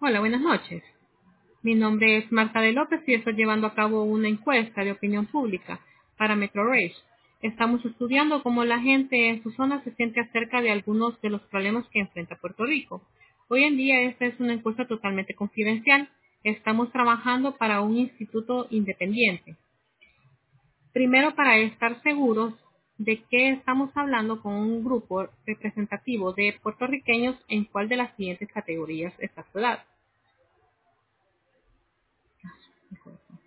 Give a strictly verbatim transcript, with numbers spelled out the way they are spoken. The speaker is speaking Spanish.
Hola, buenas noches. Mi nombre es Marta de López y estoy llevando a cabo una encuesta de opinión pública para MetroRage. Estamos estudiando cómo la gente en su zona se siente acerca de algunos de los problemas que enfrenta Puerto Rico. Hoy en día esta es una encuesta totalmente confidencial. Estamos trabajando para un instituto independiente. Primero, para estar seguros de que estamos hablando con un grupo representativo de puertorriqueños, en cuál de las siguientes categorías está